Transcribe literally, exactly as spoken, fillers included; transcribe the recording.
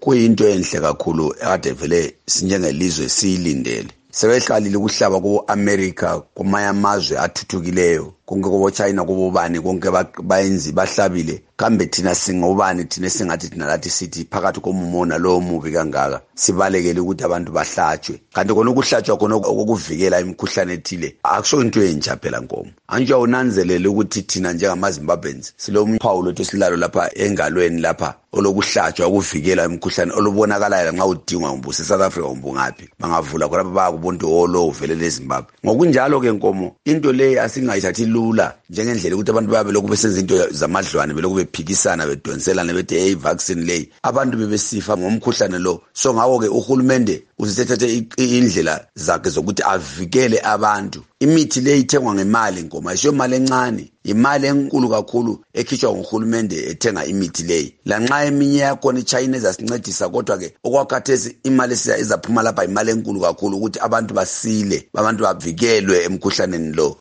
kuyinto enhle kakhulu ade vele sinjengelizwe siyilindele. Sebehlalile ukuhlaba ku-America kumanye amazwe athuthukileyo konke kubo China kubo bani konke bayenzi bahlabile kambe thina singobani thina singathi thina lathi sithi phakathi komumona lo mubi kangaka sibalekele ukuthi abantu bahlatshwe kanti kona ukuhlatshwa khona okuvikela imikhuhlane ethile akusho into entsha phela Nkomo anje unanzelele ukuthi thina njengamaZimbabweans silomphawulo lethu silalo lapha engalweni lapha olokuhlatshwa ukuvikela imikhuhlane olubonakalayo nxa udingwa umbuso South Africa umbungaphi bangavula khona bayakubonto olo uvelele eZimbabwe ngokunjalo ke Nkomo into le asingayithathi lula njengendlela ukuthi abantu babe lokhu besenza into zamadlwane belokhu bephikisana bedonselana bethi hey vaccine lay abantu bebesifa ngomkhuhlane lo so ngawo ke uhulumende uzithethe indlela zakhe zokuthi avikele abantu imithi le ithengwa ngemali Nkomo ayisho imali encane imali enkulu kakhulu ekhishwa nguhulumende ethenga imithi le lanxa eminye yakho China ezasincedisa kodwa ke okwakhathesi imali siya izaphuma lapha imali enkulu kakhulu ukuthi abantu basile abantu bavikelwe emkhuhlaneni lo